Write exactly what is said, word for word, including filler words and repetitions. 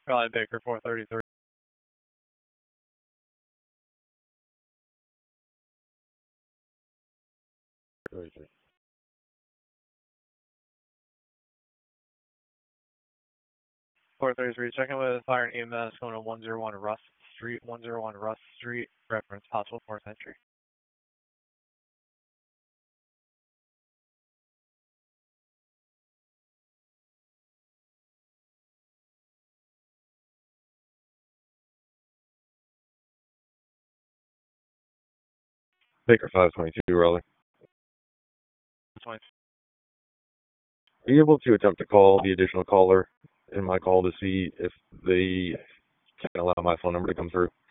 Charlie Baker, four thirty-three. thirty-three. four thirty-three, checking with fire and E M S going to one oh one Russ Street, one oh one Russ Street, reference possible fourth entry. Baker five twenty-two, Raleigh. twenty. Are you able to attempt to call the additional caller in my call to see if they can allow my phone number to come through?